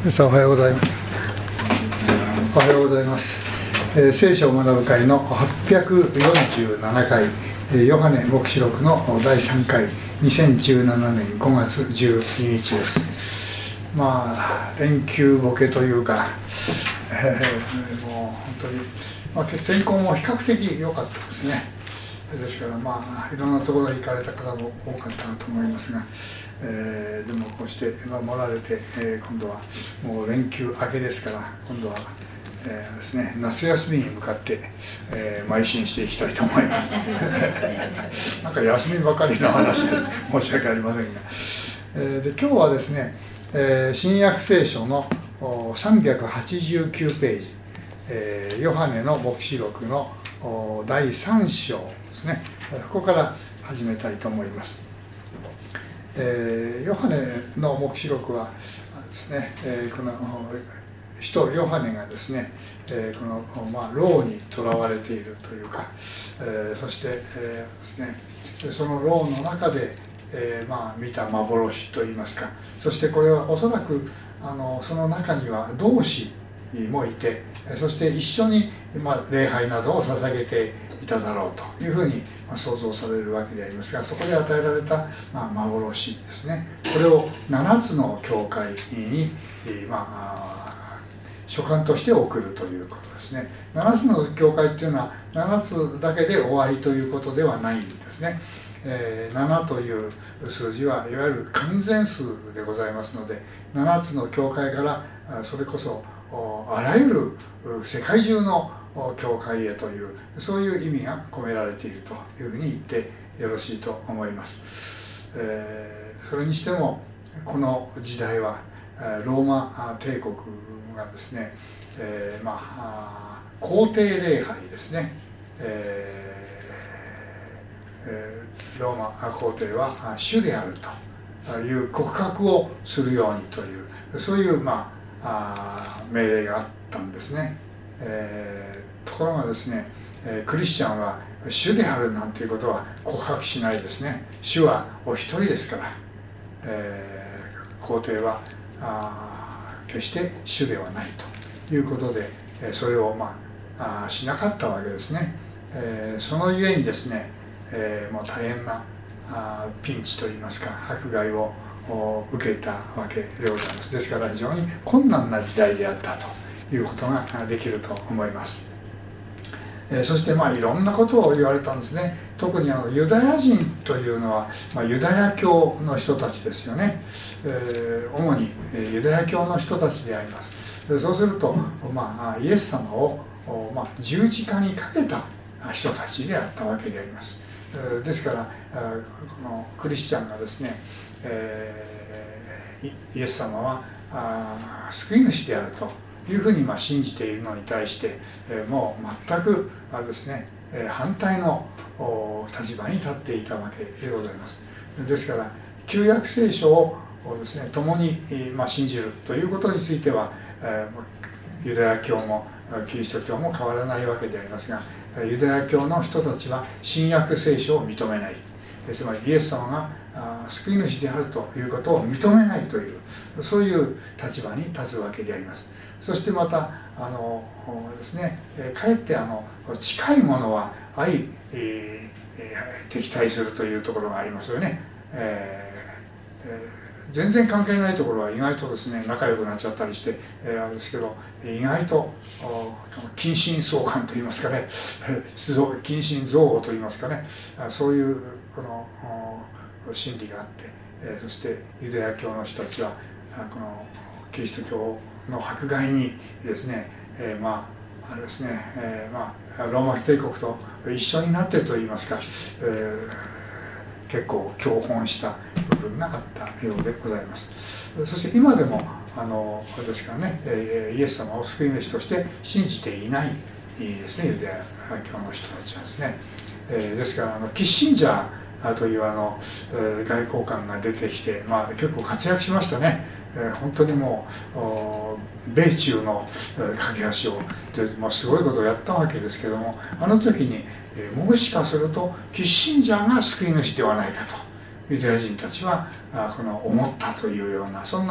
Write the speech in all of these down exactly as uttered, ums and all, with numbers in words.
皆さんおはようございます。おはようございます。えー、聖書を学ぶ会のはっぴゃくよんじゅうななかい、えー、ヨハネ黙示録のだいさんかい、にせんじゅうななねんごがつじゅうににちです。まあ連休ボケというか、えー、もう本当に、まあ、天候も比較的良かったですね。ですからまあいろんなところに行かれた方も多かったなと思いますが、えー、でもこうして守られて、えー、今度はもう連休明けですから、今度は、えーですね、夏休みに向かって、えー、邁進していきたいと思いますなんか休みばかりの話で申し訳ありませんが、えー、で今日はですね、えー、新約聖書のさんびゃくはちじゅうきゅうページ、えー、ヨハネの黙示録のだいさん章ですね、ここから始めたいと思います。えー、ヨハネの黙示録はですね、えー、この使徒ヨハネがですね、えー、この、まあ、牢に囚われているというか、えー、そして、えーですね、その牢の中で、えーまあ、見た幻といいますか、そしてこれはおそらくあのその中には同志もいて、そして一緒に、まあ、礼拝などを捧げていただろうというふうに想像されるわけでありますが、そこで与えられた、まあ、幻ですね、これをななつの教会に、まあ、書簡として送るということですね。ななつの教会っていうのはななつだけで終わりということではないんですね。えー、ななという数字はいわゆる完全数でございますので、ななつの教会からそれこそあらゆる世界中の教会へという、そういう意味が込められているというふうに言ってよろしいと思います。えー、それにしてもこの時代はローマ帝国がですね、えー、まあ皇帝礼拝ですね、えーえー、ローマ皇帝は主であるという告白をするようにという、そういう、まあ、あ命令があったんですね。えー、ところがですね、えー、クリスチャンは主であるなんていうことは告白しないですね。主はお一人ですから、えー、皇帝はあ決して主ではないということで、それを、まあ、あしなかったわけですね。えー、そのゆえにですね、えー、もう大変なあピンチといいますか、迫害を受けたわけでございます。ですから非常に困難な時代であったということができると思います。えー、そしてまあいろんなことを言われたんですね。特にあのユダヤ人というのは、まあ、ユダヤ教の人たちですよね。えー、主にユダヤ教の人たちであります。そうすると、まあ、イエス様を、まあ、十字架にかけた人たちであったわけであります。ですからこのクリスチャンがですね、えー、イエス様はあ救い主であるというふうにまあ信じているのに対して、えー、もう全くあれですね、えー、反対の立場に立っていたわけでございます。ですから旧約聖書をですね、共に、まあ、信じるということについては、えー、ユダヤ教もキリスト教も変わらないわけでありますが、ユダヤ教の人たちは新約聖書を認めない、つまりイエス様が救い主であるということを認めないという、そういう立場に立つわけであります。そしてまたあのですね、かえってあの近いものは相、えー、敵対するというところがありますよね。えーえー全然関係ないところは意外とですね仲良くなっちゃったりして、えー、あれですけど、意外と近親相関といいますかね、近親憎悪といいますかね、そういうこの心理があって、えー、そしてユダヤ教の人たちはこのキリスト教の迫害にですね、えー、まああれですね、えー、まあローマ帝国と一緒になってといいますか、えー結構共本した部分があったようでございます。そして今でもあのこれですからね、イエス様を救い主として信じていないですね、ユダヤ教の人たちはですね。ですからあのキッシンジャーというあの外交官が出てきて、まあ、結構活躍しましたね。本当にもう米中の架け橋をで、まあ、すごいことをやったわけですけども、あの時にもしかするとキッシンジャーが救い主ではないかとユダヤ人たちはこの思ったというような、そんな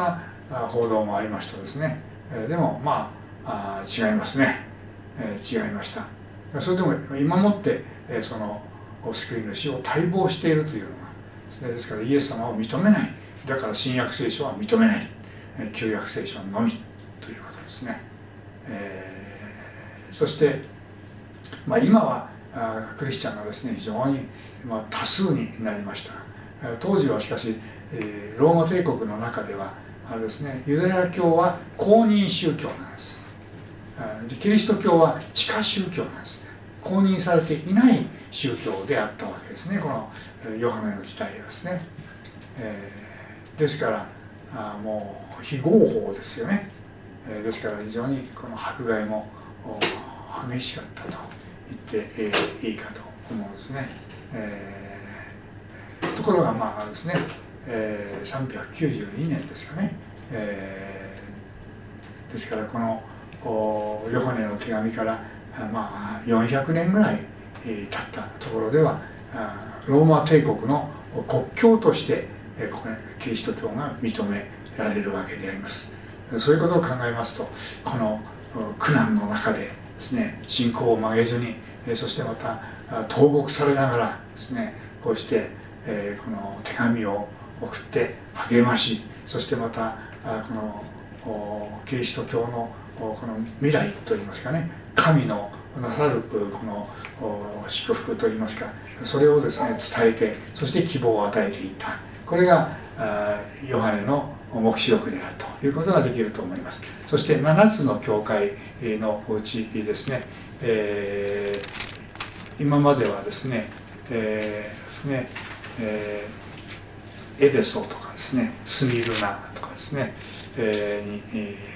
報道もありましたですね。でもまあ違いますね。違いました。それでも今もってその救い主を待望しているというのがですね。ですからイエス様を認めない、だから新約聖書は認めない、旧約聖書のみということですね。えー、そして、まあ、今はあクリスチャンがですね非常に、まあ、多数になりました。当時はしかし、えー、ローマ帝国の中ではあれですね、ユダヤ教は公認宗教なんです。でキリスト教は地下宗教なんです。公認されていない宗教であったわけですね、このヨハネの時代ですね。えー、ですからあもう非合法ですよね。えー、ですから非常にこの迫害も激しかったと言って、えー、いいかと思うんですね。えー、ところがまあですね、えー、さんびゃくきゅうじゅうにねんですかね。えー、ですからこのヨハネの手紙からまあよんひゃくねんぐらい経ったところではローマ帝国の国教としてキリスト教が認められるわけであります。そういうことを考えますと、この苦難の中でですね、信仰を曲げずに、そしてまた投獄されながらですね、こうしてこの手紙を送って励まし、そしてまたこのキリスト教のこの未来といいますかね、神のなさるこの祝福といいますか、それをですね伝えて、そして希望を与えていった、これがヨハネの黙示録であるということができると思います。そしてななつの教会のうちですね、えー、今まではですね、えーですねえー、エベソとかですね、スミルナとかですね、えー、に、えー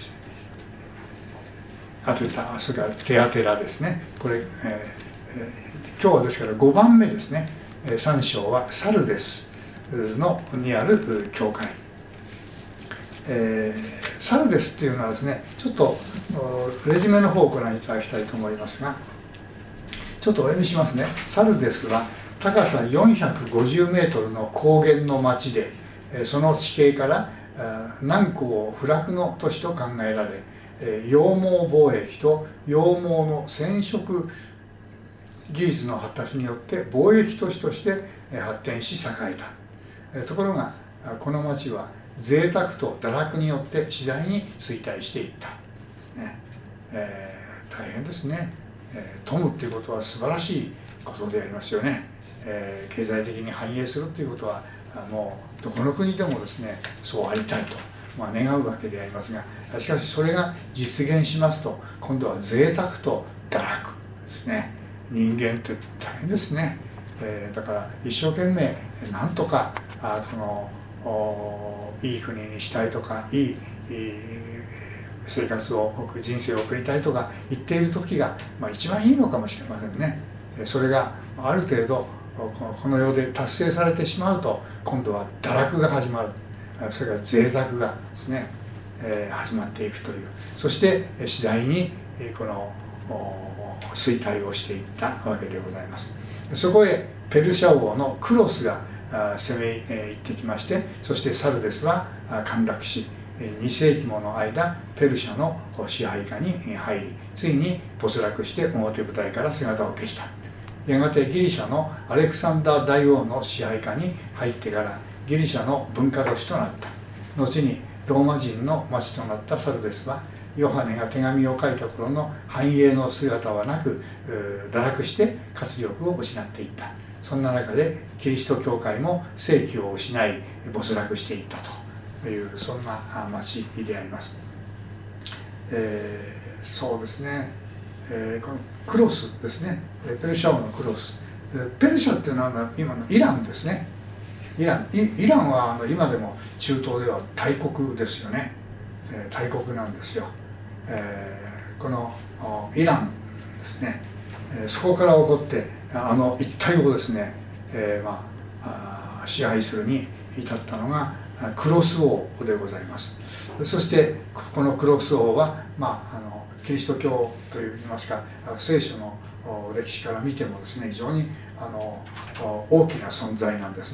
当てた、それからテアテラですね、これ、えーえー、今日はですからごばんめですね。さん章はサルデスのにある教会、えー、サルデスっていうのはですね、ちょっとレジュメの方をご覧いただきたいと思いますが、ちょっとお読みしますね。サルデスは高さよんひゃくごじゅうメートルの高原の町で、その地形から南高不落の都市と考えられ、羊毛貿易と羊毛の染色技術の発達によって貿易都市として発展し栄えた。ところがこの町は贅沢と堕落によって次第に衰退していったですね。えー、大変ですね。えー、富むっていうことは素晴らしいことでありますよね。えー、経済的に繁栄するっていうことはもうどこの国でもですねそうありたいと、まあ、願うわけでありますが、しかしそれが実現しますと今度は贅沢と堕落ですね。人間って大変ですね。えー、だから一生懸命なんとかあこのいい国にしたいとか、いい、いい生活を送る、人生を送りたいとか言っている時が、まあ、一番いいのかもしれませんね。それがある程度この世で達成されてしまうと今度は堕落が始まる。それから贅沢がですね、えー、始まっていくという、そして次第にこの衰退をしていったわけでございます。そこへペルシャ王のクロスが攻め入ってきまして、そしてサルデスは陥落し、にせいきもの間ペルシャの支配下に入り、ついに没落して表舞台から姿を消した。やがてギリシャのアレクサンダー大王の支配下に入ってからギリシャの文化都市となった。後にローマ人の町となったサルデスはヨハネが手紙を書いた頃の繁栄の姿はなく、堕落して活力を失っていった。そんな中でキリスト教会も生気を失い没落していったという、そんな町であります。えー、そうですね、えー、このクロスですね、ペルシャ王のクロス、ペルシャっていうのは今のイランですね。イラン、イランはあの今でも中東では大国ですよね。えー、大国なんですよ。えー、このイランですね、えー、そこから起こってあの一帯をですね、えーまあ、あ支配するに至ったのがクロス王でございます。そしてこのクロス王は、まあ、あのキリスト教といいますか聖書の歴史から見てもですね非常にあの大きな存在なんですね。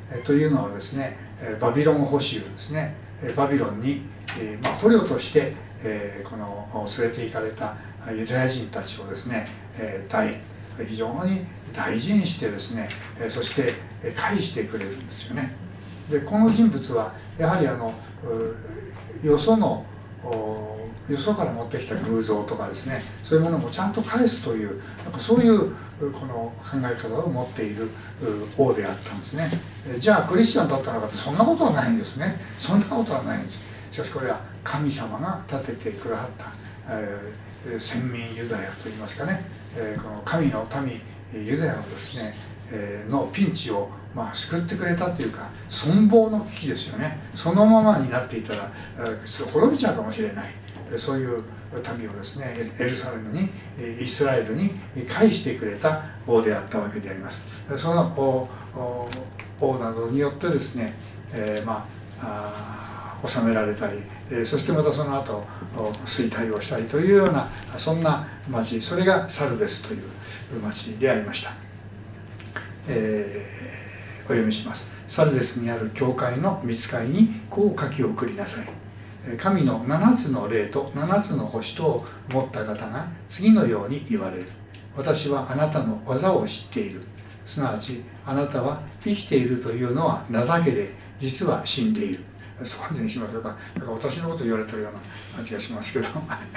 えというのはですね、バビロン捕囚ですね、バビロンに、えまあ、捕虜として、えこの連れて行かれたユダヤ人たちをですね、え大非常に大事にしてですね、そして返してくれるんですよね。でこの人物はやはりあのよそのよそから持ってきた偶像とかですね、そういうものもちゃんと返すというなんかそういうこの考え方を持っている王であったんですね。じゃあクリスチャンだったのかってそんなことはないんですね。そんなことはないんです。しかしこれは神様が立ててくださった、えー、先民ユダヤといいますかね、えー、この神の民ユダヤのですね、えー、のピンチをまあ救ってくれたというか、存亡の危機ですよね。そのままになっていたら、えー、滅びちゃうかもしれない、そういう民をですねエルサレムにイスラエルに返してくれた王であったわけであります。その王などによってですね、えー、まあ治められたり、そしてまたその後衰退をしたりというようなそんな町、それがサルデスという町でありました。えー、お読みします。サルデスにある教会の御使いにこう書き送りなさい。神の七つの霊と七つの星とを持った方が次のように言われる。私はあなたの技を知っている。すなわちあなたは生きているというのは名だけで実は死んでいる。そこまでにしましょうか。なんか私のことを言われてるような感じがしますけど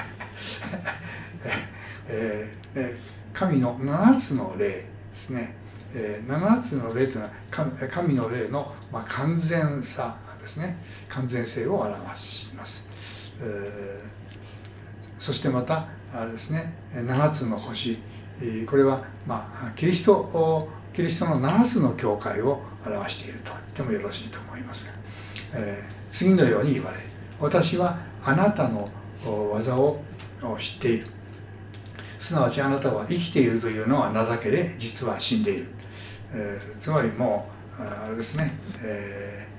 えーえー、神の七つの霊ですね。えー、七つの霊というのは 神, 神の霊の、まあ、完全さですね、完全性を表します。えー、そしてまたあれですね、七つの星、これは、まあ、キリストキリストの七つの教会を表していると言ってもよろしいと思いますが、えー、次のように言われる。私はあなたの技を知っている。すなわちあなたは生きているというのは名だけで実は死んでいる。えー、つまりもうあれですね、え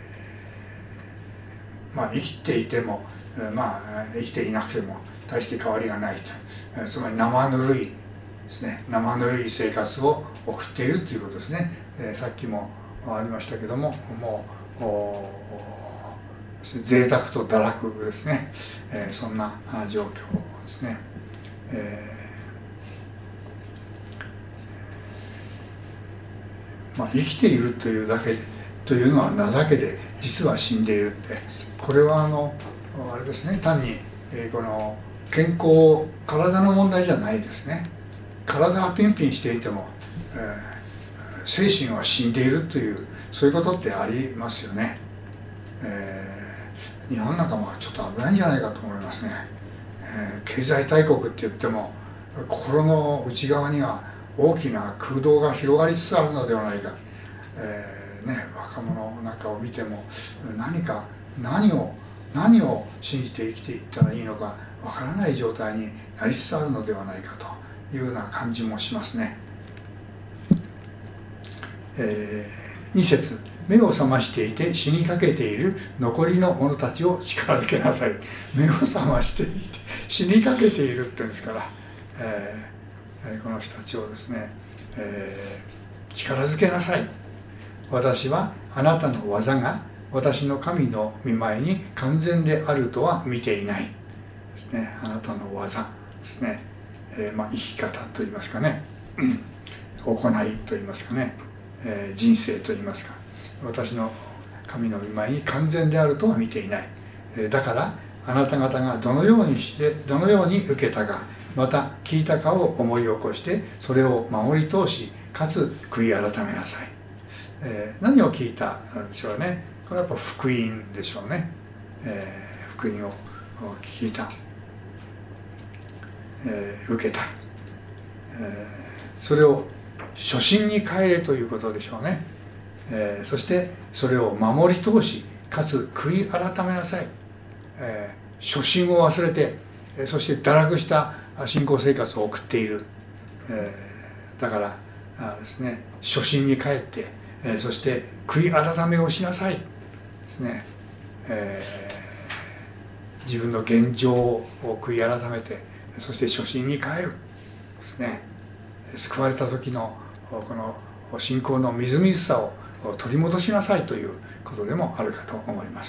ー、まあ生きていても、まあ生きていなくても大して変わりがないと、えー、つまり生ぬるいですね、生ぬるい生活を送っているということですね。えー、さっきもありましたけども、もう贅沢と堕落ですね、えー、そんな状況ですね。えーまあ、生きているというだけというのは名だけで実は死んでいるって、これはあのあれですね、単に、えー、この健康体の問題じゃないですね。体はピンピンしていても、えー、精神は死んでいるというそういうことってありますよね。えー、日本なんかもちょっと危ないんじゃないかと思いますね。えー、経済大国って言っても心の内側には大きな空洞が広がりつつあるのではないか。えーね、若者なんかを見ても何か何を何を信じて生きていったらいいのかわからない状態になりつつあるのではないかというような感じもしますね。えー、に節、目を覚ましていて死にかけている残りの者たちを力づけなさい。目を覚ましていて死にかけているって言うんですから、えー、この人たちをですね、えー、力づけなさい。私はあなたの技が私の神の御前に完全であるとは見ていないですね。あなたの技ですね、えーまあ、生き方といいますかね、行いといいますかね、えー、人生といいますか、私の神の御前に完全であるとは見ていない。えー、だからあなた方がどのようにしてどのように受けたか、また聞いたかを思い起こしてそれを守り通し、かつ悔い改めなさい。えー、何を聞いたんでしょうね。これはやっぱ福音でしょうね。えー、福音を聞いた、えー、受けた、えー、それを初心に帰れということでしょうね。えー、そしてそれを守り通し、かつ悔い改めなさい。えー、初心を忘れて、えー、そして堕落した信仰生活を送っている。えー、だからあですね、初心に帰って、えー、そして悔い改めをしなさいですね。えー、自分の現状を悔い改めて、そして初心に帰るですね。救われた時のこの信仰のみずみずしさを取り戻しなさいということでもあるかと思います。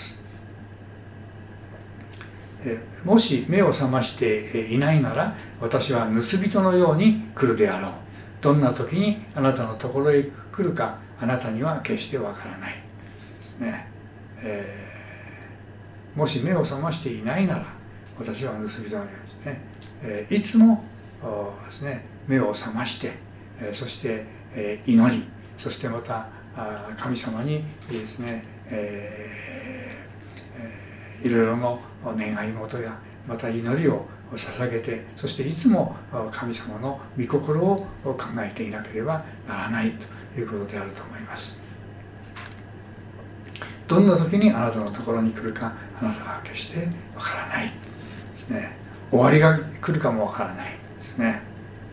もし目を覚ましていないなら、私は盗人のように来るであろう。どんな時にあなたのところへ来るか、あなたには決してわからないですね。えー、もし目を覚ましていないなら、私は盗人のようにですね、えー、いつもですね、目を覚まして、えー、そして、えー、祈り、そしてまた神様にですね、えーえー、いろいろの願い事やまた祈りを捧げて、そしていつも神様の御心を考えていなければならないということであると思います。どんな時にあなたのところに来るか、あなたは決してわからないですね。終わりが来るかもわからないですね。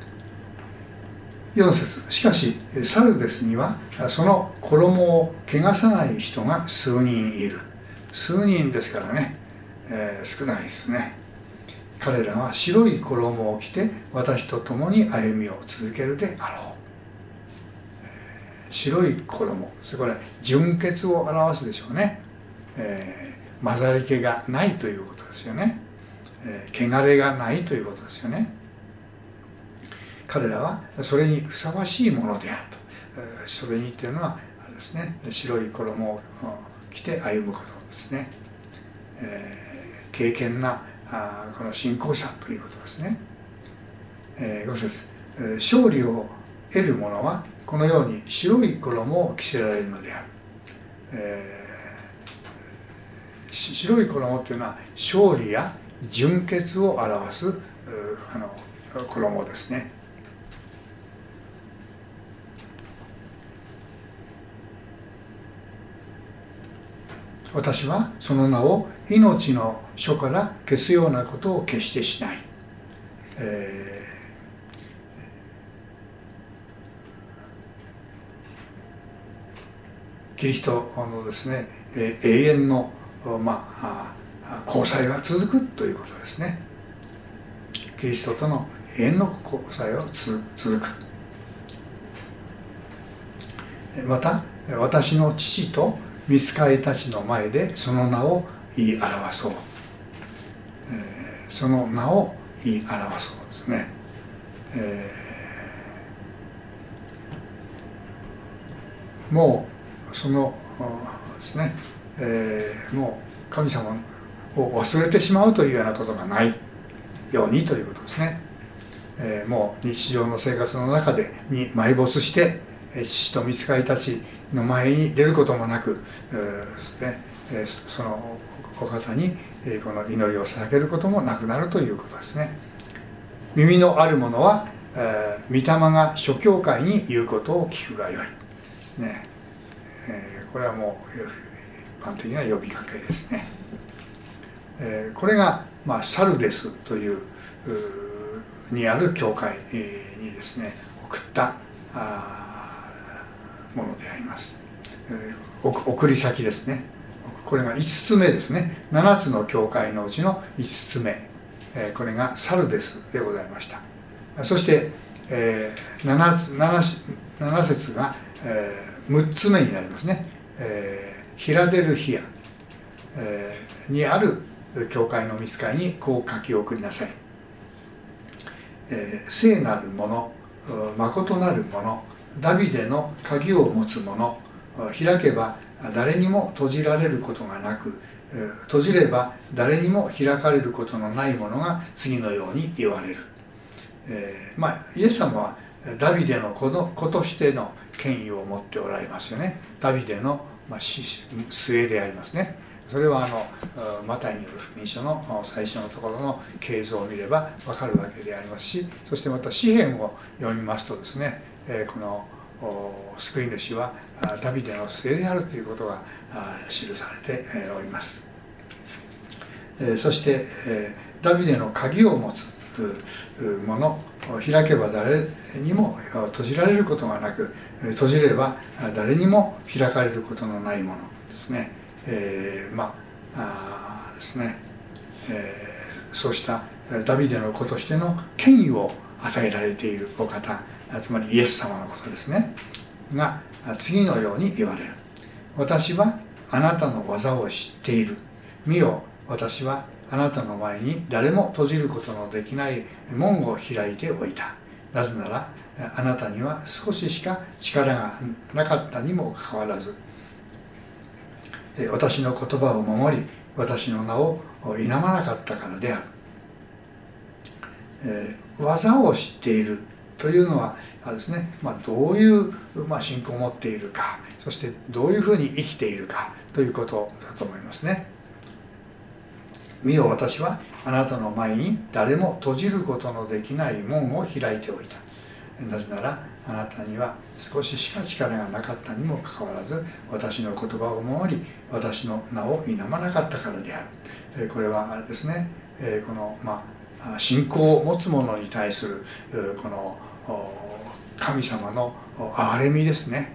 よん節、しかしサルデスにはその衣を汚さない人が数人いる。数人ですからね、えー、少ないですね。彼らは白い衣を着て私と共に歩みを続けるであろう。えー、白い衣、それから純潔を表すでしょうね。えー、混ざり気がないということですよね。えー、汚れがないということですよね。彼らはそれにふさわしいものであると。えー、それにっていうのはですね、白い衣を着て歩むことですね。えー、敬虔なあこの信仰者ということですね。えー、ご節、えー、勝利を得る者はこのように白い衣を着せられるのである。えー、白い衣っていうのは勝利や純潔を表すあの衣ですね。私はその名を命の書から消すようなことを決してしない。えー、キリストのですね、えー、永遠の、まあ、交際が続くということですね。キリストとの永遠の交際が続く。また私の父と御使いたちの前でその名を言い表そう。えー、その名を言い表そうですね。えー、もうそのですね、えー、もう神様を忘れてしまうというようなことがないようにということですね。えー、もう日常の生活の中でに埋没して父と御使いたちの前に出ることもなく、そのお方にこの祈りを捧げることもなくなるということですね。耳のある者は御霊が諸教会に言うことを聞くがよいですね。これはもう一般的な呼びかけですね。これが、まあ、サルデスというにある教会にですね送ったものであります。送り先ですね。これがいつつめですね。ななつの教会のうちのいつつめ、これがサルデスでございました。そして 7, 7, 7節がむっつめになりますね。ヒラデルヒアにある教会の御使いにこう書き送りなさい。聖なる者、誠なる者、ダビデの鍵を持つ者、開けば誰にも閉じられることがなく、閉じれば誰にも開かれることのないものが次のように言われる。えー、まあイエス様はダビデの子の子としての権威を持っておられますよね。ダビデの、まあ、末でありますね。それはあのマタイによる福音書の最初のところの経図を見れば分かるわけでありますし、そしてまた詩篇を読みますとですね、えー、この救い主はダビデの末であるということが記されております。そしてダビデの鍵を持つもの、開けば誰にも閉じられることがなく、閉じれば誰にも開かれることのないものですね。えー、まあ、あですね、えー、そうしたダビデの子としての権威を与えられているお方、つまりイエス様のことですね。 が次のように言われる。私はあなたの技を知っている。見よ、私はあなたの前に誰も閉じることのできない門を開いておいた。なぜならあなたには少ししか力がなかったにもかかわらず、私の言葉を守り、私の名を否まなかったからである。えー、技を知っているというのはですね、まあ、どういう、まあ、信仰を持っているか、そしてどういうふうに生きているかということだと思いますね。見よ、私はあなたの前に誰も閉じることのできない門を開いておいた。なぜならあなたには少ししか力がなかったにもかかわらず、私の言葉を守り、私の名を否まなかったからである。これはあれですね、このまあ信仰を持つ者に対するこの神様の憐れみですね。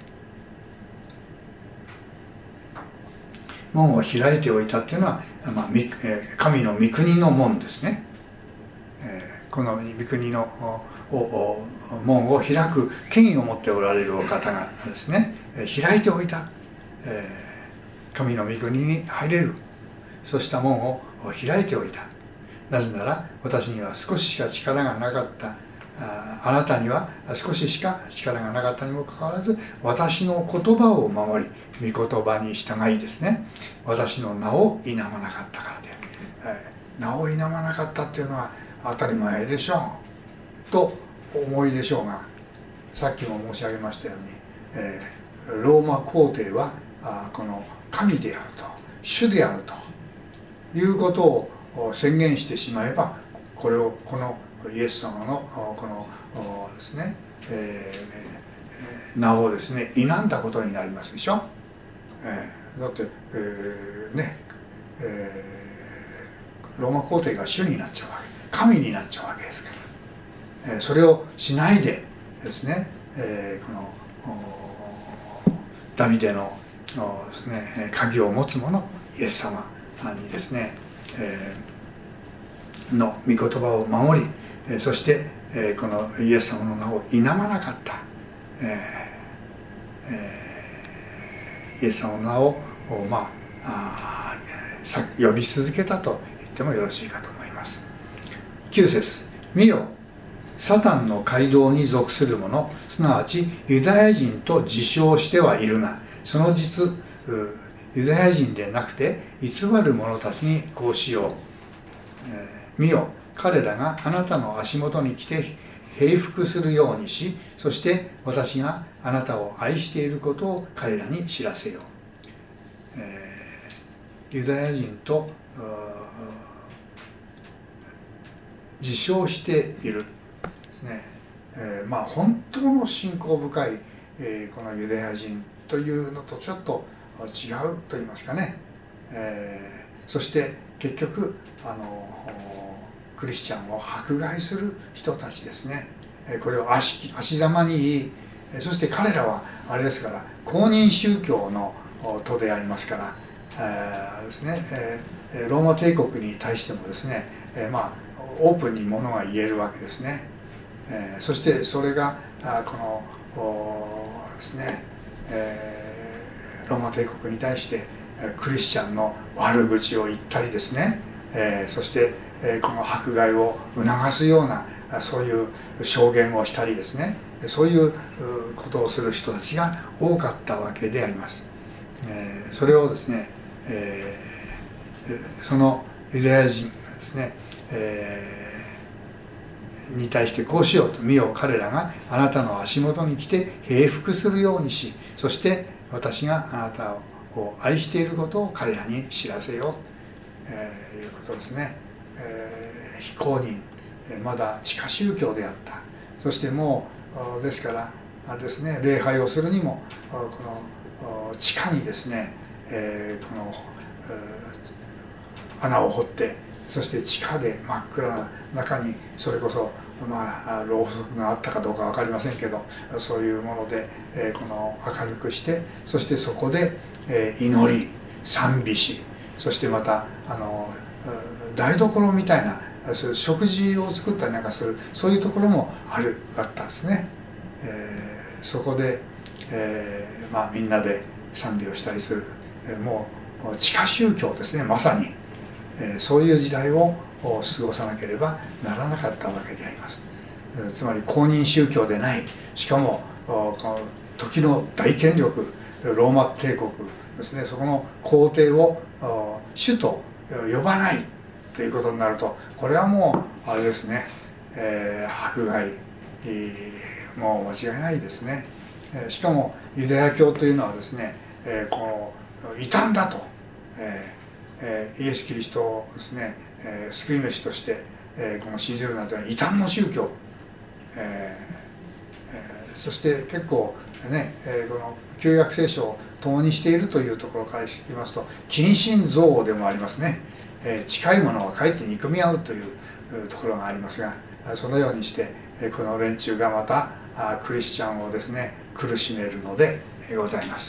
門を開いておいたっていうのは、まあ、神の御国の門ですね。この御国の門を開く権威を持っておられるお方がですね、開いておいた、神の御国に入れる、そうした門を開いておいた。なぜなら私には少ししか力がなかった、あ, あなたには少ししか力がなかったにもかかわらず、私の言葉を守り、御言葉に従いですね、私の名を否まなかったからで、えー、名を否まなかったっていうのは当たり前でしょうと思いでしょうが、さっきも申し上げましたように、えー、ローマ皇帝はあこの神であると、主であるということを宣言してしまえば、これをこのイエス様のこのですね、えー、名をですね否んだことになりますでしょ。えー、だって、えー、ね、えー、ローマ皇帝が主になっちゃうわけ、神になっちゃうわけですから、えー、それをしないでですね、えー、このダビデのですね鍵を持つ者イエス様にですね、えー、の御言葉を守り、そしてこのイエス様の名を否まなかった、えーえー、イエス様の名を、まあ、あ呼び続けたと言ってもよろしいかと思います。きゅう節、見よ、サタンの街道に属する者、すなわちユダヤ人と自称してはいるが、その実ユダヤ人でなくて偽る者たちにこうしよう、えー、見よ、彼らがあなたの足元に来て平服するようにし、そして私があなたを愛していることを彼らに知らせよう。えー、ユダヤ人と自称しているですね。えー、まあ本当の信仰深い、えー、このユダヤ人というのとちょっと違うと言いますかね。えー、そして結局あのクリスチャンを迫害する人たちですね。これを 足, 足ざまに言い、そして彼らはあれですから公認宗教の徒でありますから、えーですね、えー、ローマ帝国に対してもですね、えー、まあオープンにものが言えるわけですね。えー、そしてそれがこのですね、えー、ローマ帝国に対してクリスチャンの悪口を言ったりですね、えー、そしてこの迫害を促すようなそういう証言をしたりですね、そういうことをする人たちが多かったわけであります。えー、それをですね、えー、そのユダヤ人がですね、えー、に対してこうしようと、見よ、彼らがあなたの足元に来て平服するようにし、そして私があなたを愛していることを彼らに知らせよう、えー、いうことですね。えー、非公認、まだ地下宗教であった。そしてもうですからあれですね、礼拝をするにもこの地下にですね、えー、この、えー、穴を掘って、そして地下で真っ暗な中にそれこそまあろうそくがあったかどうか分かりませんけど、そういうもので、えー、この明るくして、そしてそこで、えー、祈り賛美し、そしてまたあの台所みたいな食事を作ったりなんかする、そういうところもあるあったんですね。えー、そこで、 えーまあ、みんなで賛美をしたりする、えー、もう地下宗教ですね、まさに、えー、そういう時代を過ごさなければならなかったわけであります。えー、つまり公認宗教でない、しかもこの時の大権力ローマ帝国ですね、そこの皇帝を主と呼ばないということになると、これはもうあれですね、えー、迫害、えー、もう間違いないですね。えー、しかもユダヤ教というのはですね、えー、この異端だと、えーえー、イエス・キリストをですね、えー、救い主として、えー、この信じるなんていうのは異端の宗教、えーえー、そして結構ね、えー、この旧約聖書を共にしているというところからいきますと、近親憎悪でもありますね。えー、近いものはかえって憎み合うというところがありますが、そのようにしてこの連中がまたクリスチャンをですね苦しめるのでございます。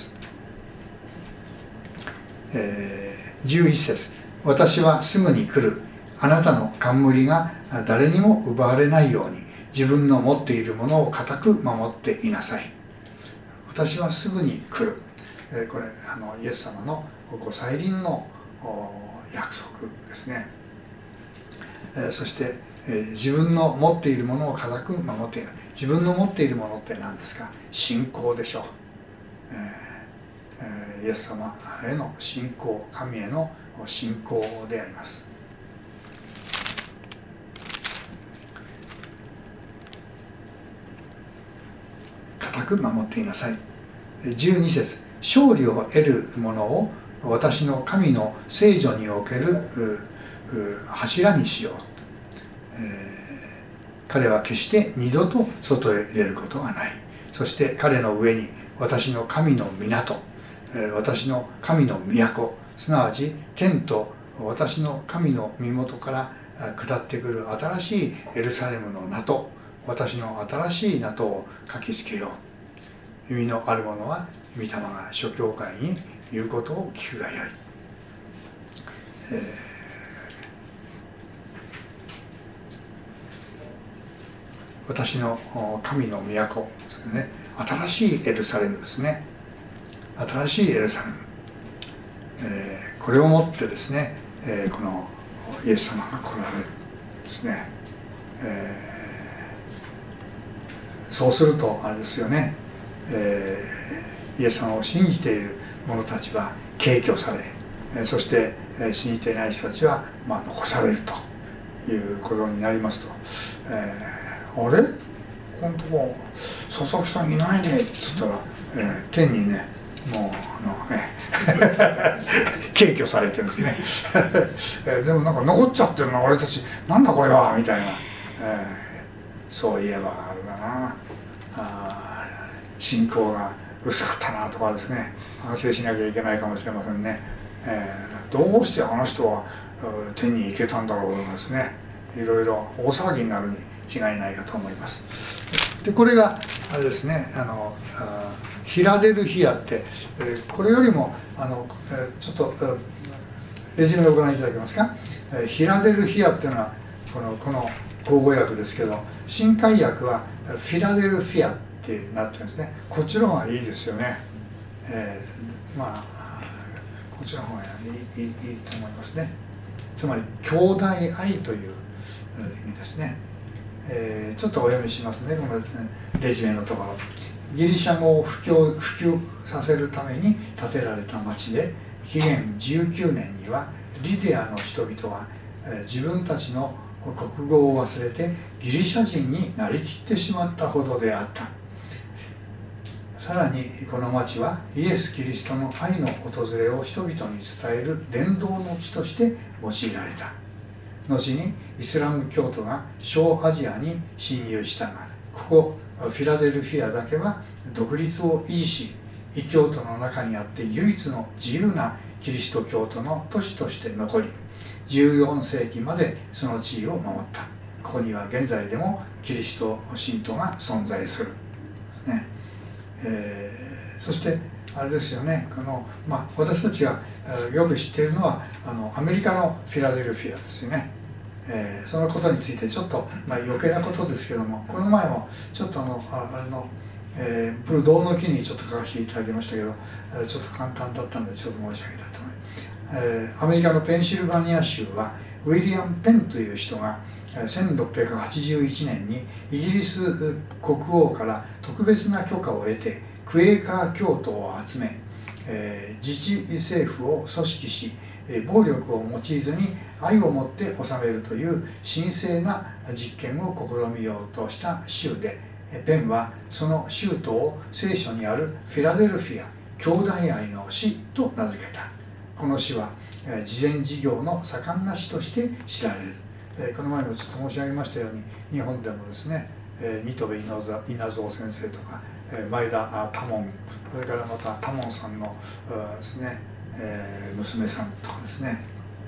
えー、じゅういっ節、私はすぐに来る。あなたの冠が誰にも奪われないように自分の持っているものを固く守っていなさい。私はすぐに来る。えー、これあのイエス様のご再臨の約束ですね。えー、そしてえー、自分の持っているものを固く守っている。自分の持っているものって何ですか？信仰でしょう。えーえー、イエス様への信仰、神への信仰であります。固く守っていなさい。じゅうに節、勝利を得るものを私の神の聖女における柱にしよう。えー、彼は決して二度と外へ出ることがない。そして彼の上に私の神の港、えー、私の神の都、すなわち天と私の神の身元から下ってくる新しいエルサレムの名と私の新しい名とを書きつけよう。意味のある者は御霊が諸教会に言うことを聞くがよい。えー私の神の都ですね、新しいエルサレムですね、新しいエルサレム、えー、これをもってですね、えー、このイエス様が来られるですね、えー、そうするとあれですよね、えー、イエス様を信じている者たちは軽挙され、えー、そして、えー、信じていない人たちは、まあ、残されるということになりますと、えーあれこのとこ佐々木さんいないねっつったら、えー、天にねもうあのね軽挙されてるんですね、えー、でもなんか残っちゃってるな俺たちなんだこれはみたいな、えー、そういえばあれだなあ信仰が薄かったなとかですね反省しなきゃいけないかもしれませんね、えー、どうしてあの人は天に行けたんだろうとかですねいろいろ大騒ぎになるに違いないかと思います。でこれがあれですねあのあフィラデルフィアって、えー、これよりもあの、えー、ちょっとレジュメをご覧いただけますか。えー、フィラデルフィアっていうのはこのこの口語訳ですけど新海訳はフィラデルフィアってなってるんですね。こっちの方がいいですよね。えー、まあこっちの方がいい、いい、いいと思いますね。つまり兄弟愛という意味ですね。えー、ちょっとお読みしますね、このレジュメのところ。ギリシャ語を普及、普及させるために建てられた町で、紀元じゅうきゅうねんにはリデアの人々は、えー、自分たちの国語を忘れてギリシャ人になりきってしまったほどであった。さらにこの町はイエス・キリストの愛の訪れを人々に伝える伝道の地として用いられた。後にイスラム教徒が小アジアに侵入したが、ここフィラデルフィアだけは独立を維持し、異教徒の中にあって唯一の自由なキリスト教徒の都市として残り、じゅうよんせいきまでその地位を守った。ここには現在でもキリスト信徒が存在するですね。えー、そしてあれですよね、この、まあ、私たちがよく知っているのはあのアメリカのフィラデルフィアですよね。えー、そのことについてちょっと、まあ、余計なことですけども、この前もちょっとあのあれの、 えー、ブルドウの木にちょっと書かせていただきましたけど、ちょっと簡単だったのでちょっと申し上げたいと思います。えー、アメリカのペンシルバニア州はウィリアム・ペンという人がせんろっぴゃくはちじゅういちねんにイギリス国王から特別な許可を得てクエーカー教徒を集め、えー、自治政府を組織し、えー、暴力を用いずに愛をもって治めるという神聖な実験を試みようとした州で、ペンはその州都を聖書にあるフィラデルフィア兄弟愛の市と名付けた。この市は慈善事業の盛んな市として知られる。この前もちょっと申し上げましたように、日本でもですね、新渡戸稲造先生とか前田多門、それからまた多門さんのですね、娘さんとかですね、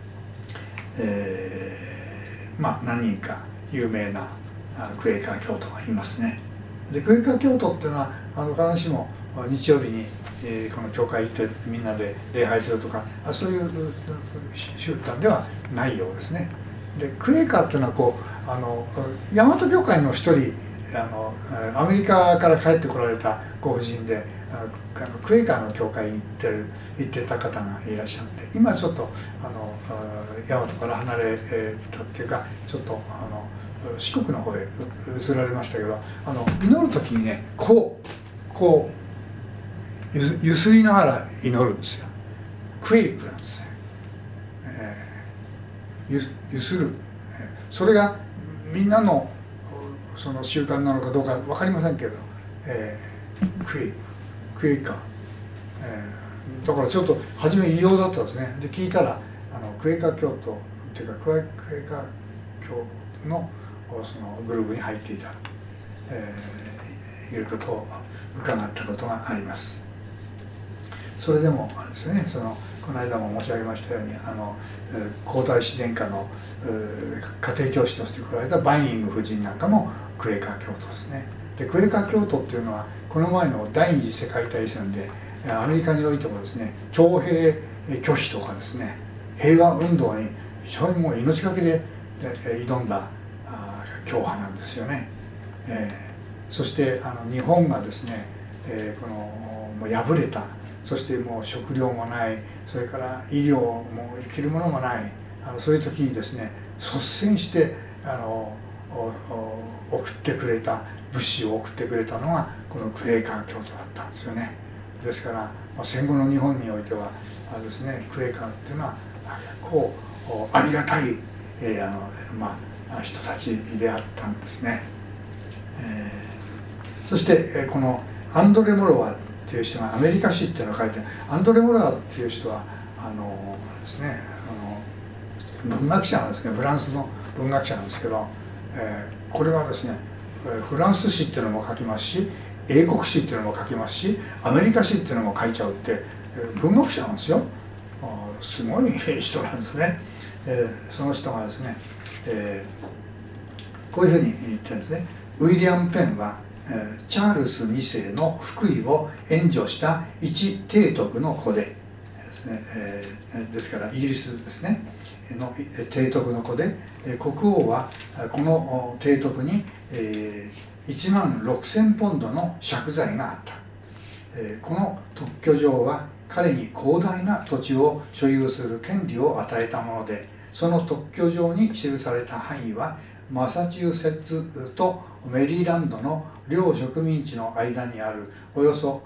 えー、まあ何人か有名なクエーカー教徒がいますね。でクエーカー教徒っていうのはあの必ずしも日曜日に、えー、この教会行ってみんなで礼拝するとか、そういう集団ではないようですね。でクエーカーっていうのはこうあの大和教会にも一人あのアメリカから帰ってこられたご婦人で、あのクエーカーの教会に行ってる行ってた方がいらっしゃって、今ちょっとあの大和から離れたっていうか、ちょっとあの四国の方へ移られましたけど、あの祈る時にね、こうこうゆ, ゆすりながら祈るんですよ。クエイクなんですね、えー、ゆ, ゆする、それがみんなのその習慣なのかどうか分かりませんけど、えー、クエイクエイカー、えー、だからちょっと初め異様だったんですね。で聞いたらあのクエイカー教徒っていうかクエイカー教のそのグループに入っていた、えー、いうことを伺ったことがあります。それでもあれですね、そのこの間も申し上げましたように、あの皇太子殿下の家庭教師として来られたバイニング夫人なんかもクエーカー教徒ですね。でクエーカー教徒っていうのはこの前の第二次世界大戦でアメリカにおいてもですね、徴兵拒否とかですね、平和運動に非常にもう命がけで挑んだ教派なんですよね。えー、そしてあの日本がですね、えー、このもう敗れた、そしてもう食料もない、それから医療も生きるものもない、あのそういう時にですね、率先してあの送ってくれた物資を送ってくれたのがこのクエーカー教徒だったんですよね。ですから、まあ、戦後の日本においてはあれですね、クエーカーっていうのは結構ありがたい、えーあのまあ、人たちであったんですね。えー、そして、えー、このアンドレ・モロワっていう人がアメリカ史っていうのを書いて、アンドレ・モロワっていう人はあのですね、あの文学者なんですね。フランスの文学者なんですけど、えー、これはですね、フランス史っていうのも書きますし、英国史っていうのも書きますし、アメリカ史っていうのも書いちゃうって、文学者なんですよ。すごい人なんですね。えー、その人がですね、えー、こういうふうに言ってるんですね。ウィリアム・ペンは、えー、チャールズにせいの福井を援助した一提督の子でですね、えー、ですからイギリスですねの提督の子で、国王はこの提督に、えー、いちまんろくせんポンドの借財があった。えー、この特許状は彼に広大な土地を所有する権利を与えたもので、その特許状に記された範囲はマサチューセッツとメリーランドの両植民地の間にあるおよそ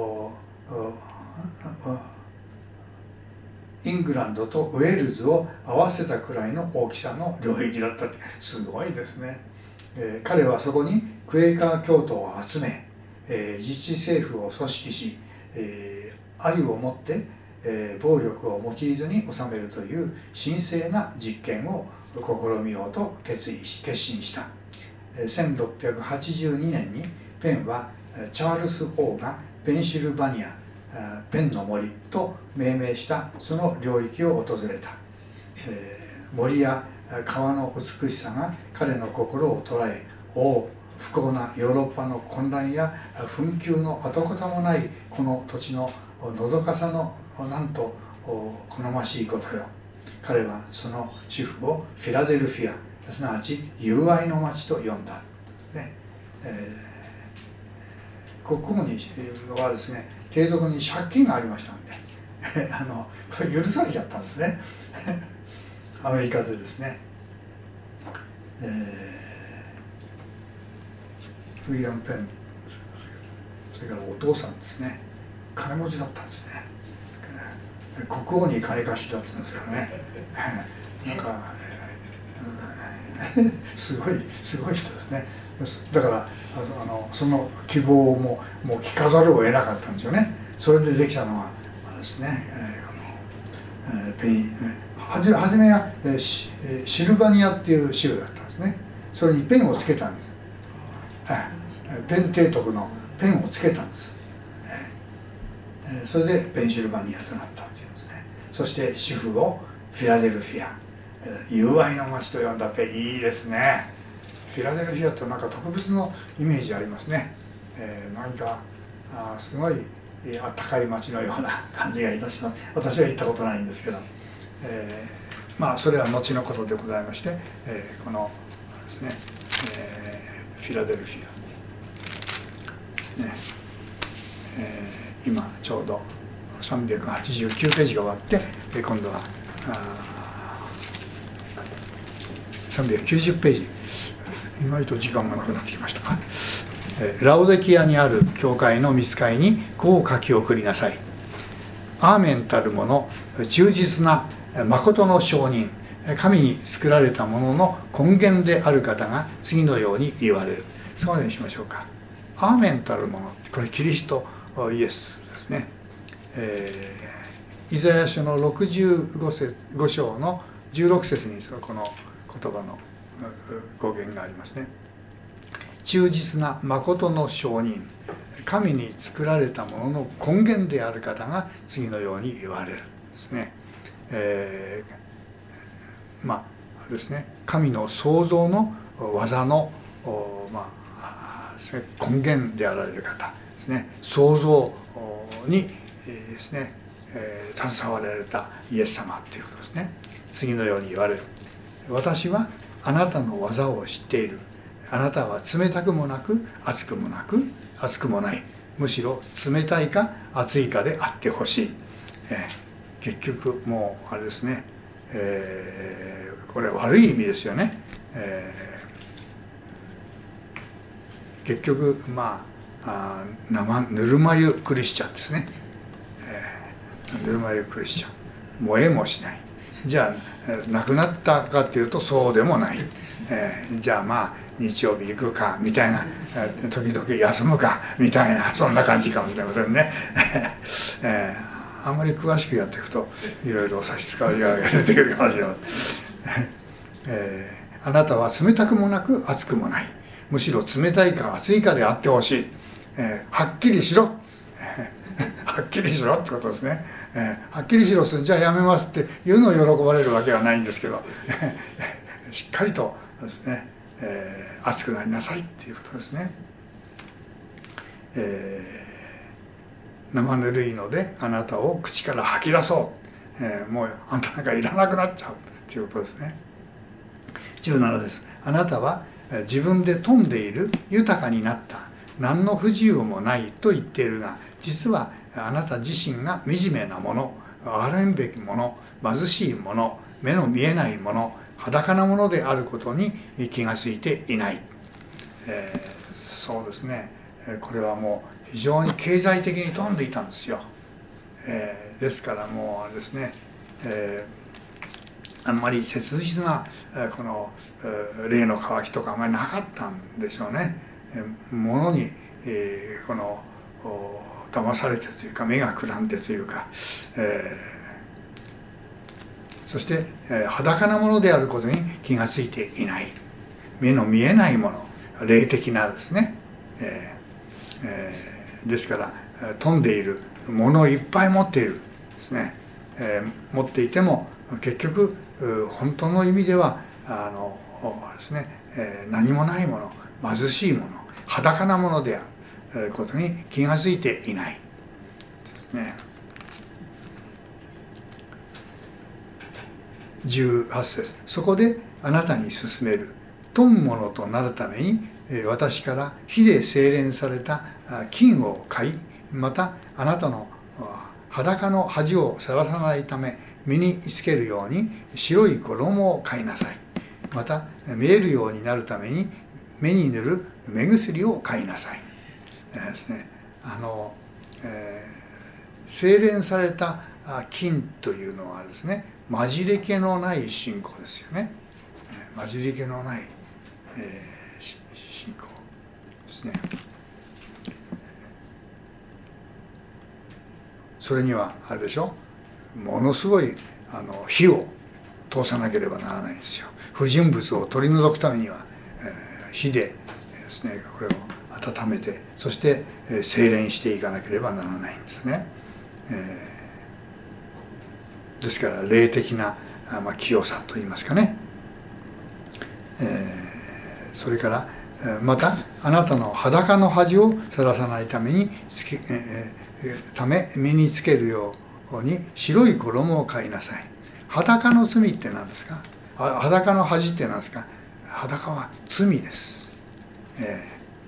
イングランドとウェールズを合わせたくらいの大きさの領域だったって、すごいですね。えー、彼はそこにクエーカー教徒を集め、えー、自治政府を組織し、えー、愛をもって、えー、暴力を用いずに治めるという神聖な実験を試みようと決意し決心した。せんろっぴゃくはちじゅうにねんにペンはチャールズ王がペンシルバニアペンの森と命名したその領域を訪れた。えー、森や川の美しさが彼の心を捉え、お不幸なヨーロッパの混乱や紛糾の跡形もないこの土地ののどかさのなんと好ましいことよ。彼はその主婦をフィラデルフィア、すなわち友愛の町と呼んだんですね。えー、 国王にはですね、帝国に借金がありましたんであのこれ許されちゃったんですねアメリカでですね、えー、ウィリアム・ペン、それからお父さんですね、金持ちだったんですね。国王に金貸しだったんですからねなんか、えー、すごいすごい人ですね。だからあのその希望ももう聞かざるを得なかったんですよね。それでできたのはですね、えー、この、えー、ペンはじはじめは、えー、シ, シルバニアっていう州だったんですね。それにペンをつけたんです。えー、ペン提督のペンをつけたんです。えー、それでペンシルバニアとなったっていうんですね。そして主婦をフィラデルフィア、えー、友愛の街と呼んだっていいですね。フィラデルフィアってなんか特別のイメージありますね。えー、何かあすごい、えー、あったかい街のような感じがいたします。私は行ったことないんですけど、えー、まあそれは後のことでございまして、えー、このですね、えー、フィラデルフィアですね、えー、今ちょうどさんびゃくはちじゅうきゅうページが終わって、えー、今度はさんびゃくきゅうじゅうページ、意外と時間がなくなってきましたか。ラオデキアにある教会の御使いにこう書き送りなさい。アーメンたるもの、忠実な誠の証人、神に作られたものの根源である方が次のように言われる。そこまでにしましょうか。アーメンたるもの、これキリストイエスですね。えー、イザヤ書のろくじゅうご章のじゅうろく節にこの言葉の語源がありますね。忠実な誠の証人、神に作られたものの根源である方が次のように言われるですね。えー、まあですね、神の創造の技の、まあ、根源であられる方ですね。創造にですね、えー、携わられたイエス様ということですね。次のように言われる。私はあなたの技を知っている。あなたは冷たくもなく熱くもなく熱くもない。むしろ冷たいか熱いかであってほしい。えー、結局もうあれですね、えー、これ悪い意味ですよね。えー、結局まあ、あ生ぬるま湯クリスチャンですね。えー、ぬるま湯クリスチャン。燃えもしない。じゃあ亡くなったかっていうとそうでもない。えー、じゃあまあ日曜日行くかみたいな、えー、時々休むかみたいな、そんな感じかもしれませんね、えー、あんまり詳しくやっていくといろいろ差し支えが出てくるかもしれません、えー、あなたは冷たくもなく熱くもない。むしろ冷たいか熱いかであってほしい、えー、はっきりしろはっきりしろってことですね、えー、はっきりしろするじゃあやめますっていうのを喜ばれるわけはないんですけどしっかりとですね、えー、熱くなりなさいっていうことですね、えー、生ぬるいのであなたを口から吐き出そう、えー、もうあんたなんかいらなくなっちゃうっていうことですね。じゅうななです。あなたは自分で富んでいる、豊かになった、何の不自由もないと言っているが、実はあなた自身が惨めなもの、憐れむべきもの、貧しいもの、目の見えないもの、裸なものであることに気がついていない、えー、そうですね、これはもう非常に経済的に富んでいたんですよ、えー、ですからもうあれですね、えー、あんまり切実なこの霊の渇きとかあんまりなかったんでしょうね。ものに、えー、この騙されてというか目がくらんでというか、えー、そして、えー、裸なものであることに気がついていない。目の見えないもの、霊的なですね、えーえー、ですから富んでいるものをいっぱい持っているですね、えー、持っていても結局本当の意味ではあのですね、えー、何もないもの、貧しいもの、裸なものであることに気がついていないですね。じゅうはち節。そこであなたに勧める。 富むものとなるために私から火で精錬された金を買い、またあなたの裸の恥を晒さないため身につけるように白い衣を買いなさい。また見えるようになるために目に塗る目薬を買いなさい。えー、ですね、あの、えー、精錬された金というのはですね、混じり気のない信仰ですよね。混じり気のない、えー、信仰ですね。それにはあれでしょ、ものすごいあの火を通さなければならないんですよ。不純物を取り除くためには、えー、火でですね、これを温めて、そして、えー、精錬していかなければならないんですね。えー、ですから霊的な、まあ、清さといいますかね、えー、それからまたあなたの裸の恥を晒さないためにつけ、えー、ため身につけるように白い衣を買いなさい。裸の罪って何ですか？裸の恥って何ですか？裸は罪です。え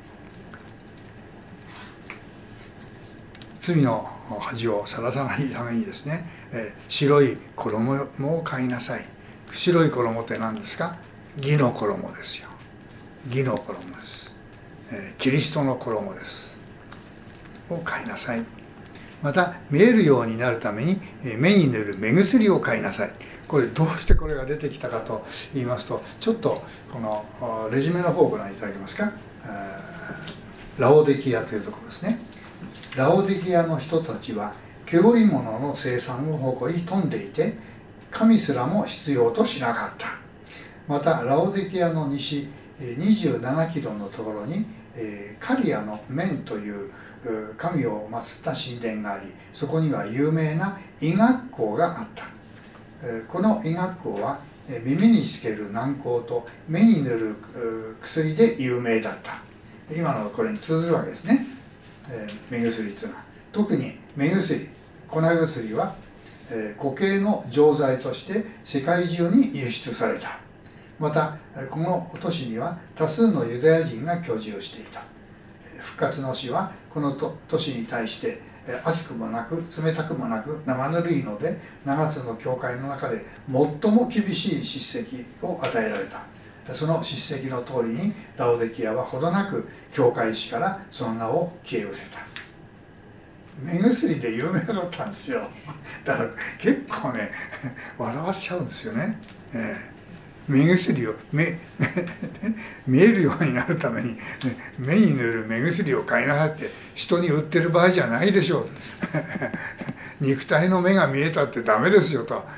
ー、罪の恥を晒さないためにですね、えー、白い衣を買いなさい。白い衣って何ですか？義の衣ですよ。義の衣です。えー、キリストの衣です。を買いなさい。また見えるようになるために目に塗る目薬を買いなさい。これどうしてこれが出てきたかと言いますと、ちょっとこのレジュメの方をご覧いただけますか。ラオデキアというところですね。ラオデキアの人たちは毛織物の生産を誇り富んでいて、神すらも必要としなかった。またラオデキアの西にじゅうななキロのところにカリアの面という神を祀った神殿があり、そこには有名な医学校があった。この医学校は耳につける軟膏と目に塗る薬で有名だった。今のこれに通ずるわけですね。目薬というのは特に目薬、粉薬は固形の錠剤として世界中に輸出された。またこの都市には多数のユダヤ人が居住していた。復活の死はこの都市に対して熱くもなく冷たくもなく生ぬるいので、ななつの教会の中で最も厳しい叱責を与えられた。その叱責の通りにラオデキアはほどなく教会史からその名を消え失せた。目薬で有名だったんですよ。だから結構ね笑わしちゃうんですよね。えー目薬を 目, 見えるようになるために、ね、目に塗る目薬を買いなさいって人に売ってる場合じゃないでしょう。肉体の目が見えたってダメですよと。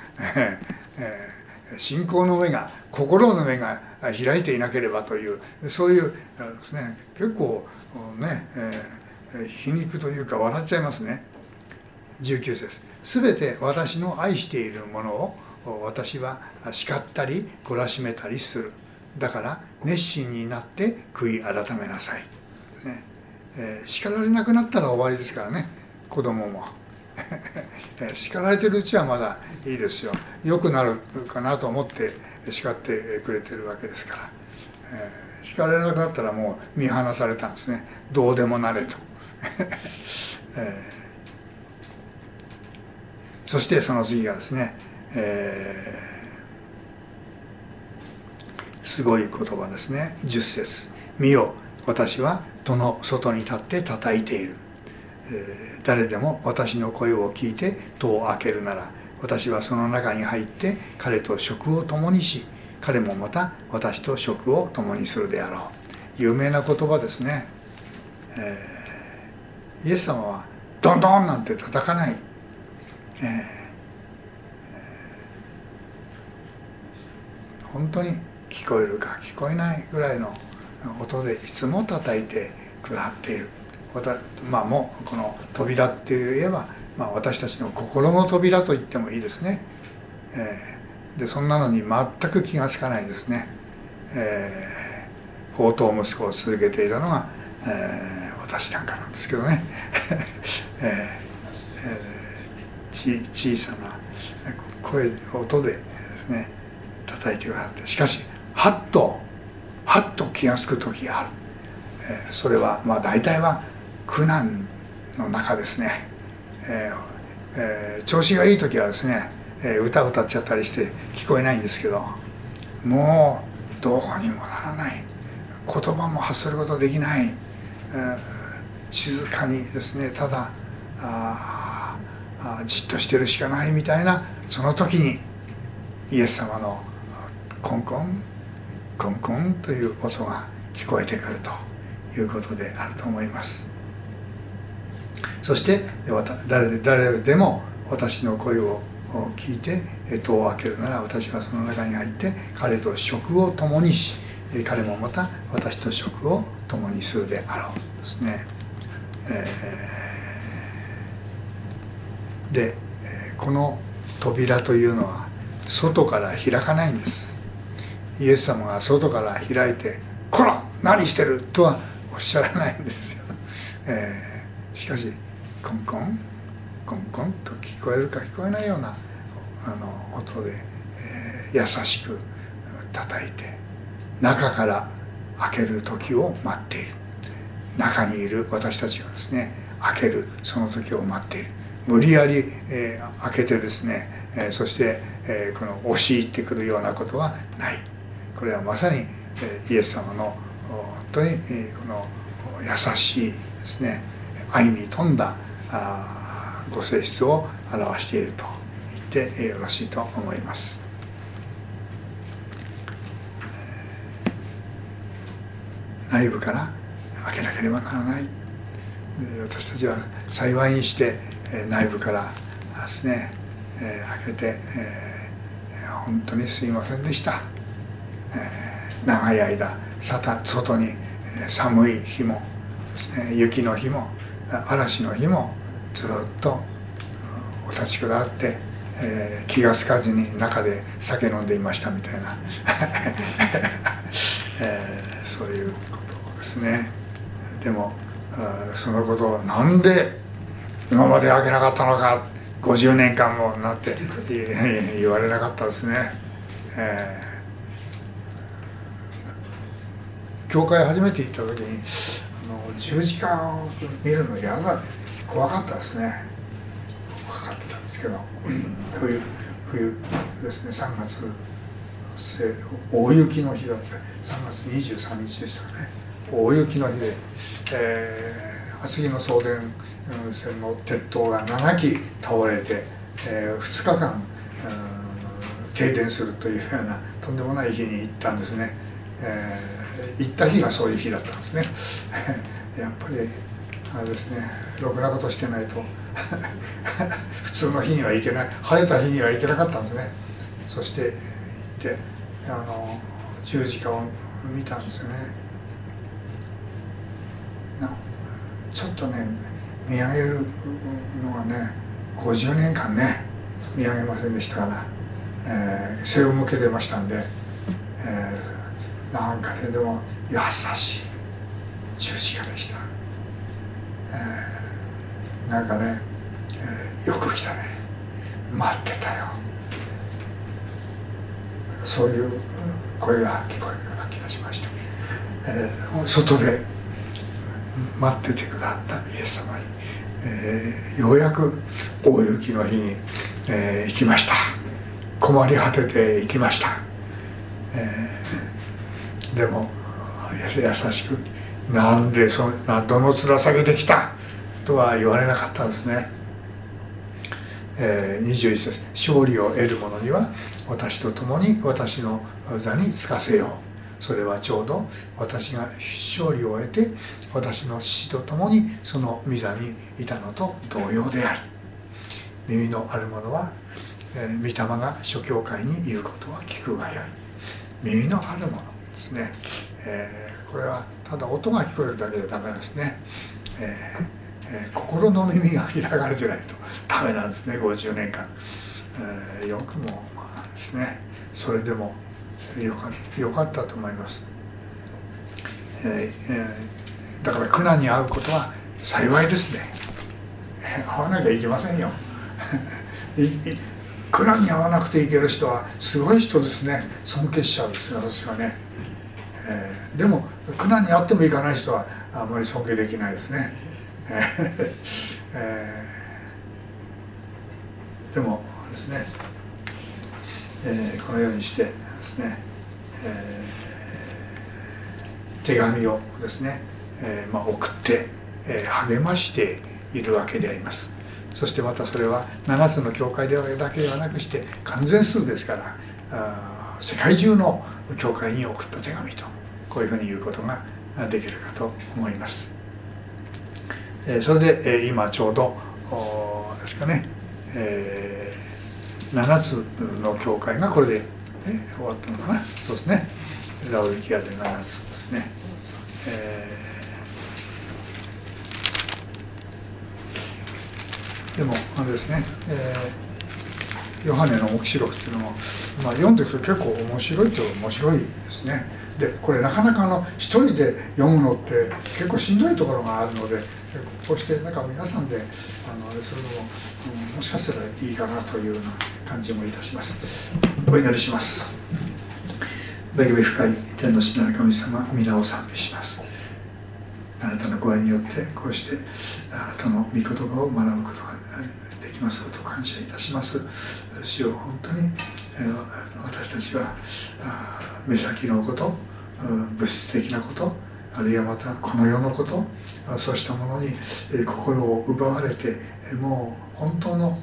信仰の目が、心の目が開いていなければという、そういうですね、結構ね、えー、皮肉というか笑っちゃいますね。じゅうきゅう節、すべて私の愛しているものを私は叱ったり懲らしめたりする。だから熱心になって悔い改めなさい、ねえー、叱られなくなったら終わりですからね。子供も叱られてるうちはまだいいですよ。良くなるかなと思って叱ってくれてるわけですから、えー、叱られなくなったらもう見放されたんですね。どうでもなれと、えー、そしてその次がですね、えー、すごい言葉ですね。じゅっ節、見よ、私は戸の外に立って叩いている、えー、誰でも私の声を聞いて戸を開けるなら、私はその中に入って彼と食を共にし、彼もまた私と食を共にするであろう。有名な言葉ですね。えー、イエス様はドンドンなんて叩かない、えー本当に聞こえるか聞こえないぐらいの音でいつも叩いてくださっている。まあもうこの扉って言えば、まあ、私たちの心の扉と言ってもいいですね。えー、でそんなのに全く気がつかないですね。えー、放蕩息子を続けていたのが、えー、私なんかなんですけどね。えーえー、ち小さな声音でですね叩いてくださって、しかしはっとはっと気が付く時がある、えー、それはまあ大体は苦難の中ですね、えーえー、調子がいい時はですね、えー、歌歌っちゃったりして聞こえないんですけど、もうどうにもならない、言葉も発することできない、えー、静かにですね、ただああじっとしてるしかないみたいな、その時にイエス様のコンコンコンコンという音が聞こえてくるということであると思います。そして誰で誰でも私の声を聞いて戸を開けるなら、私はその中に入って彼と食を共にし、彼もまた私と食を共にするであろうですね。えー、でこの扉というのは外から開かないんです。イエス様が外から開いて「こら何してる!」とはおっしゃらないんですよ。えー、しかしコンコンコンコンと聞こえるか聞こえないようなあの音で、えー、優しく叩いて中から開ける時を待っている。中にいる私たちがですね、開けるその時を待っている。無理やり、えー、開けてですね、えー、そして、えー、この押し入ってくるようなことはない。これはまさに、えー、イエス様の本当に、えー、この優しいですね、愛に富んだあご性質を表していると言ってよろしいと思います。内部から開けなければならない。私たちは幸いにして内部からですね、開けて、えー、本当にすいませんでした。えー、長い間外に寒い日もですね、雪の日も嵐の日もずっとお立ちくださって、えー、気が付かずに中で酒飲んでいましたみたいな、えー、そういうことですね。でもそのことをなんで今まで開けなかったのか、ごじゅうねんかんもなって言われなかったですね。えー、教会初めて行った時にあの十字架を見るの嫌だね、怖かったですね。怖かってたんですけど、冬冬ですね、さんがつ大雪の日だって、さんがつにじゅうさんにちでしたかね。大雪の日で、えー、厚木の送電線の鉄塔がななき倒れて、えー、ふつかかん停電するというようなとんでもない日に行ったんですね。えー、行った日がそういう日だったんですね。やっぱりあれですね、ろくなことしてないと普通の日には行けない、晴れた日には行けなかったんですね。そして行ってあの十字架を見たんですよね。ちょっとね見上げるのがねごじゅうねんかんね見上げませんでしたから、えー、背を向けてましたんで、えー、なんかねでも優しい十字架でした。えー、なんかね、えー、よく来たね、待ってたよ、そういう声が聞こえるような気がしました。えー、外で待っててくださったイエス様に、えー、ようやく大雪の日に、えー、行きました。困り果てて行きました。えー、でも優しくなんでそどの面下げてきたとは言われなかったんですね。えー、にじゅういち節、勝利を得る者には私と共に私の座につかせよう。それはちょうど私が勝利を得て私の父と共にその御座にいたのと同様である。耳のある者は、えー、御霊が諸教会に言うことは聞くがよい。耳のある者ですね、えー、これはただ音が聞こえるだけでダメなんですね。えーえー、心の耳が開かれてないとダメなんですね。ごじゅうねんかん、えー、よくもまあですね、それでもよか, よかったと思います。えーえー、だから苦難に遭うことは幸いですね。遭わなきゃいけませんよ。いい苦難に遭わなくていける人はすごい人ですね。尊敬しちゃうんですよ、私はね。えーでも苦難にあっても行かない人はあまり尊敬できないですね、えー、でもですね、えー、このようにしてですね、えー、手紙をですね、えーまあ、送って、えー、励ましているわけであります。そしてまたそれはななつの教会でだけではなくして完全数ですから、あ世界中の教会に送った手紙と、こういうふうに言うことができるかと思います。えー、それで、えー、今ちょうどですかね、えー、ななつの教会がこれで、えー、終わったのかな。そうですね、ラオディキアでななつですね、えーでもあれですね、えー、ヨハネの黙示録っていうのも、まあ、読んでいくと結構面白いと面白いですね。でこれなかなかあの一人で読むのって結構しんどいところがあるので、こうしてなんか皆さんであのあれするのも、うん、もしかしたらいいかなというような感じもいたします。お祈りします。恵み深い天の父なる神様、皆を賛美します。あなたのご愛によってこうしてあなたの御言葉を学ぶことができますことを感謝いたします。主よ、本当に私たちは目先のこと、物質的なこと、あるいはまたこの世のこと、そうしたものに心を奪われて、もう本当の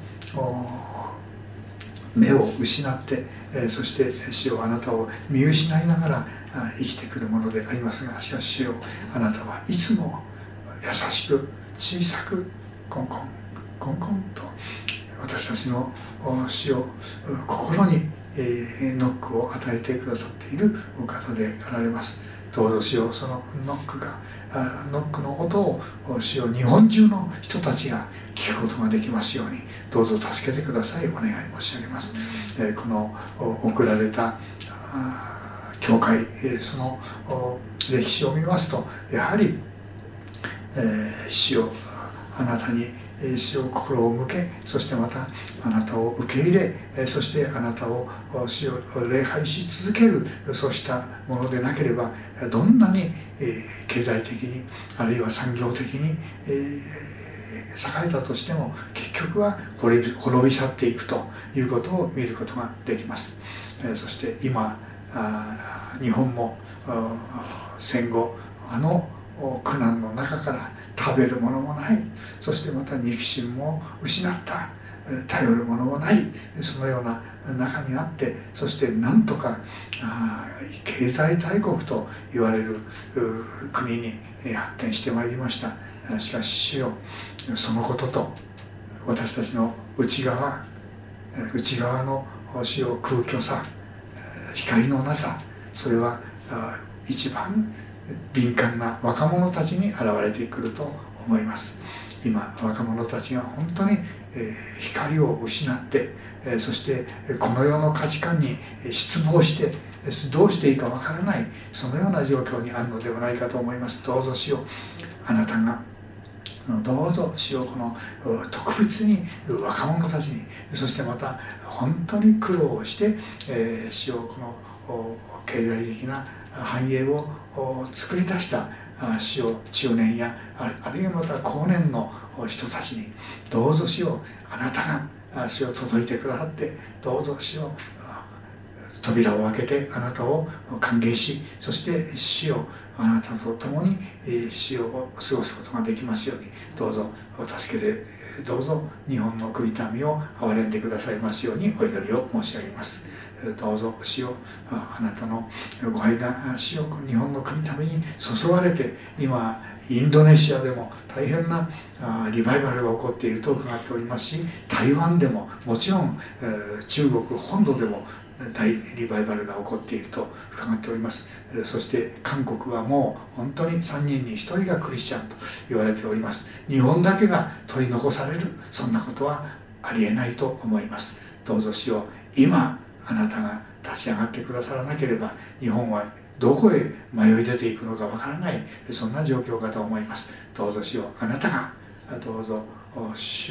目を失って、そして主よ、あなたを見失いながら生きてくるものでありますが、しかし主よ、あなたはいつも優しく小さくコンコンコンコンと私たちの主を心にノックを与えてくださっているお方であられます。どうぞ主よ、そのノックがノックの音を主よ、日本中の人たちが聞くことができますようにどうぞ助けてください。お願い申し上げます。この送られた教会、その歴史を見ますと、やはり、えー、主よ、あなたに主を心を向け、そしてまたあなたを受け入れ、そしてあなたを主を礼拝し続ける、そうしたものでなければ、どんなに経済的にあるいは産業的に栄えたとしても結局は滅び去っていくということを見ることができます。そして今日本も戦後あの苦難の中から食べるものもない、そしてまた肉親も失った、頼るものもない、そのような中にあって、そしてなんとか経済大国と言われる国に発展してまいりました。しかし主よ、そのことと私たちの内側内側の主よ、空虚さ、光のなさ、それは一番敏感な若者たちに現れてくると思います。今若者たちが本当に光を失って、そしてこの世の価値観に失望してどうしていいかわからない、そのような状況にあるのではないかと思います。どうぞ主よ、あなたがどうぞ主よ、この特別に若者たちに、そしてまた本当に苦労をして、えー、主よ、この経済的な繁栄を作り出した主よ、中年やあるいはまた後年の人たちにどうぞ主よ、あなたが主よ届いてくださって、どうぞ主よ、扉を開けてあなたを歓迎し、そして主よ、あなたと共に死を過ごすことができますようにどうぞお助けで、どうぞ日本の国民を憐れんでくださいますようにお祈りを申し上げます。どうぞ主よ、あなたのご愛が主よ、日本の国民に注がれて、今インドネシアでも大変なリバイバルが起こっていると伺っておりますし、台湾でももちろん中国本土でも大リバイバルが起こっていると伺っております。そして韓国はもう本当にさんにんにひとりがクリスチャンと言われております。日本だけが取り残される、そんなことはありえないと思います。どうぞ主よ、今あなたが立ち上がってくださらなければ日本はどこへ迷い出ていくのかわからない、そんな状況かと思います。どうぞ主よ、あなたがどうぞ主よ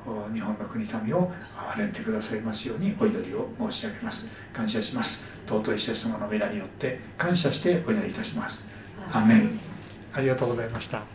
日本の国民を憐れんでくださいますようにお祈りを申し上げます。感謝します。尊いイエス様の皆によって感謝してお祈りいたします。アーメン。ありがとうございました。